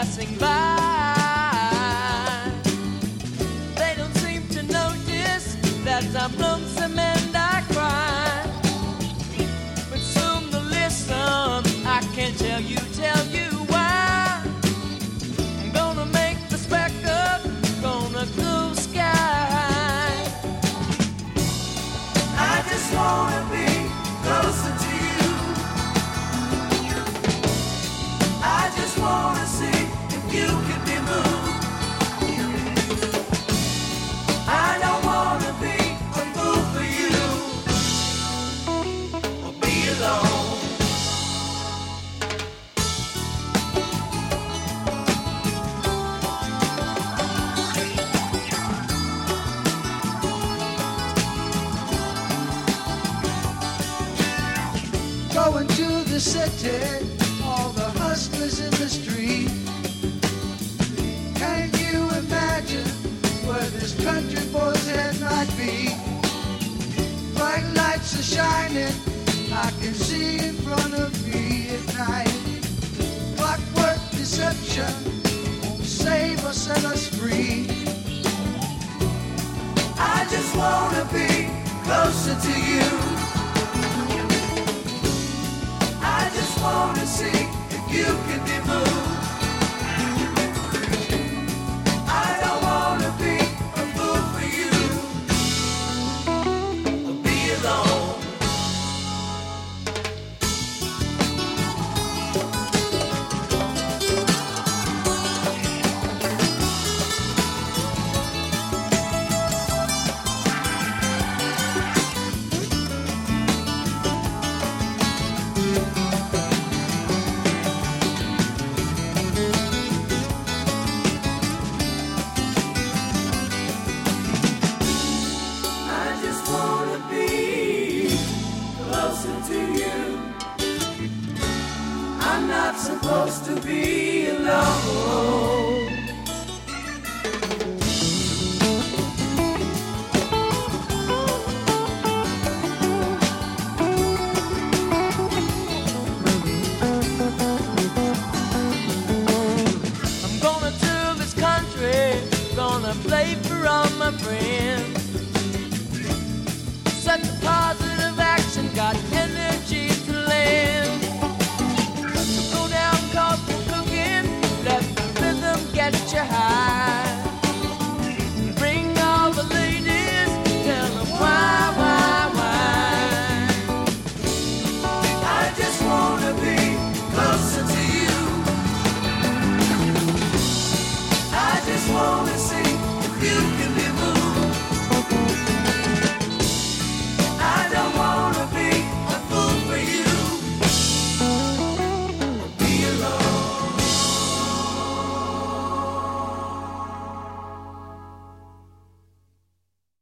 passing by. They don't seem to notice that I'm lonesome and I cry. But soon they'll listen, I can't tell you why. I'm gonna make the specter, gonna go sky. I just wanna be closer to you. I just wanna see if you can be moved. I don't wanna be a fool for you or be alone. Going to the city, all the hustlers in the street. Can you imagine where this country boy's head might be? Bright lights are shining, I can see in front of me at night. Clockwork deception won't save or set us free. I just wanna be closer to you. I just wanna see if you can be moved. I don't wanna be a fool for you or be alone. Supposed to be alone. I'm gonna tour this country, gonna play for all my friends. Set the party